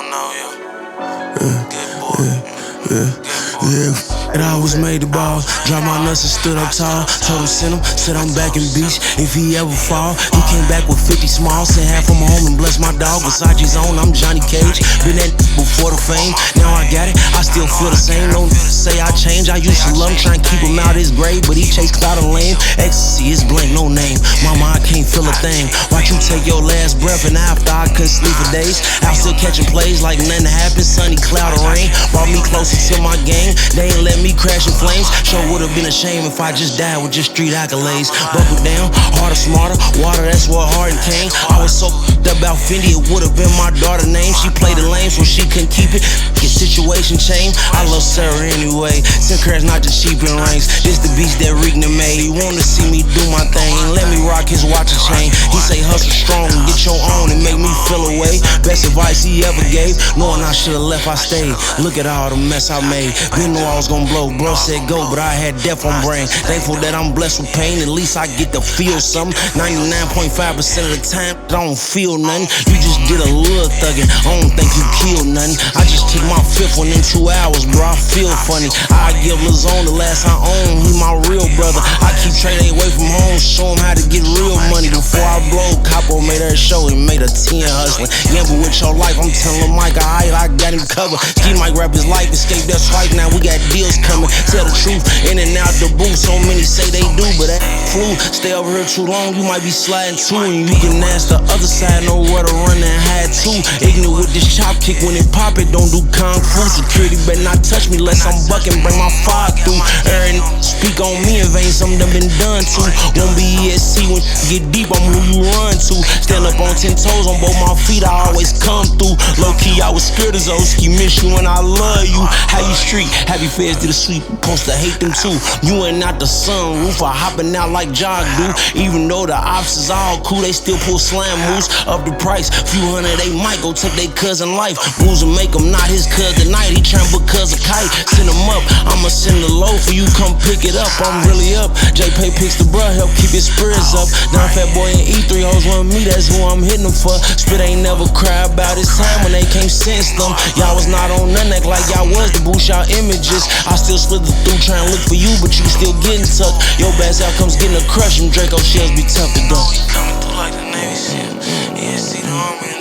know you. Good boy. And I was made to ball. Dropped my nuts and stood up tall. Told him send him, said I'm back in beach. If he ever fall, he came back with 50 small. Sent half from home and blessed my dog. Versace's on, I'm Johnny Cage. Been that before the fame. Now I got it, I still feel the same. Don't say I changed. I used to love him, trying to keep him out his grave, but he chased clout and lame. Ecstasy is blank, no name. Mama, I can't feel a thing. Watch you take your last breath, and after I couldn't sleep for days. Out still catching plays like nothing happened. Sunny cloud or rain brought me closer to my game. They ain't let me crash in flames. Sure would've been a shame if I just died with just street accolades. Buckle down, harder, smarter, water, that's what Harden came. I was so about Fendi, it would've been my daughter's name. She played the lane so she couldn't keep it. Get situation changed. I love Sarah anyway. Sinclair's not just cheap in ranks. This the beast that Reek done made. He wanna see me do my thing. Let me rock his watch and chain. He say hustle strong, get your own and make me feel away. Best advice he ever gave. Knowing I should've left, I stayed. Look at all the mess I made. Didn't know I was gonna blow. Bro said go, but I had death on brain. Thankful that I'm blessed with pain. At least I get to feel something. 99.5% of the time, I don't feel nothing. You just did a little thuggin'. I don't think you killed nothing. I just took my fifth one in 2 hours, bro. I feel funny. I give Lazone the last I own. He my real brother. I keep trading away from home. Show him how to get real money. Before I blow, Capo made her show. He made a 10 hustling. Gamble with your life. I'm telling Mike, I got him covered. Ski Mike rap his life. Escape that swipe. Now we got deals coming. Tell the truth. In and out the booth. So many say they do, but that flu. Stay over here too long, you might be sliding too. And you can ask the other side, know where to run and hide too. Ignorant with this chop kick, when it pop it, don't do kung fu. Security better not touch me unless I'm bucking, bring my fire through. Aaron, speak on me in vain, something done been done to. Won't be ESC when get deep, I'm who you run to. Stand up on 10 toes on both my feet, I always come through. Low key, I was scared as Oski, miss you and I love you. How you street, happy feds did a sweep, supposed to hate them too. You ain't not the sunroof, I hopping out like Jog do. Even though the ops is all cool, they still pull slam moves. Up the price, few hundred, they might go take their cousin life. Booze and make him not his cousin tonight, he trying because a kite. Send him up, I'ma send the low for you, come pick it up. I'm really up, J-Pay picks the bruh, help keep his spirits up. Down Fat Boy and E3 hoes want me, that's who I'm hitting them for. Spit ain't never cry about his time when they can't sense them. Y'all was not on none act like y'all was to boost y'all images. I still slither through trying to look for you, but you still getting tucked. Your best outcomes getting a crush, them Draco shells be tough to dump. Coming through like the Navy SEAL. Yeah, see the army.